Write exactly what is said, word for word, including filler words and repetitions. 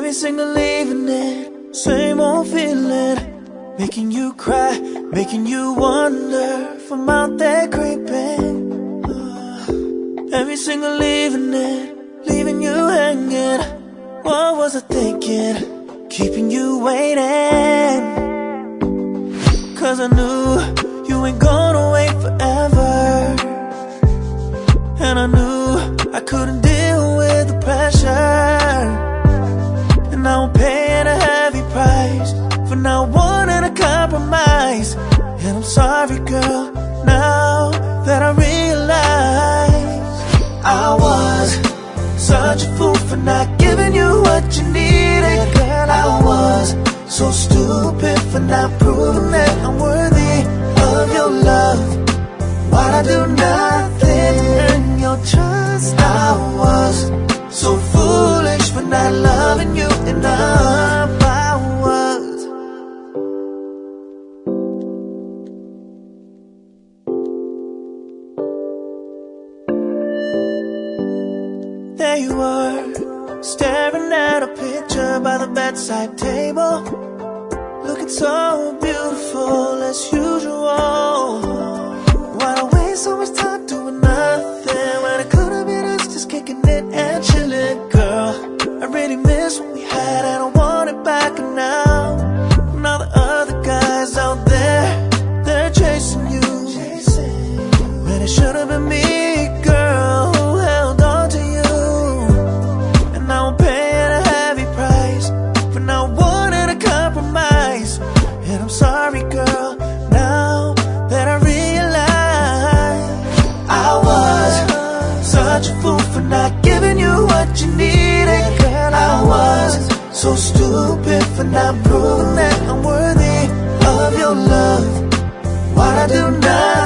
Every single evening, same old feeling, making you cry, making you wonder from out there creeping. uh, Every single evening, leaving you hanging. What was I thinking, keeping you waiting? Cause I knew you ain't gonna wait forever, and I knew I couldn't deal with the pressure. And now I'm paying a heavy price for not wanting to compromise. And I'm sorry, girl, now that I realize I was such a fool for not giving you what you needed. Girl, I was so stupid for not proving that I'm worthy of your love. Why'd I do nothing in your trust? I was so foolish for not loving you enough. I was. There you were, staring at a picture by the bedside table, looking so beautiful as usual. Why'd I waste so much time doing nothing when it could have been us just kicking it and chilling? Girl, I really miss what we had and I want it back now. And all the other guys out there, they're chasing you, when it should have been me, girl, who held on to you. And now I'm paying a heavy price for not wanting to compromise. And I'm sorry, girl, now that I realize I was such a fool for not giving you what you needed. Girl, I was so stupid for not proving that I'm worthy of your love. Why'd I do nothing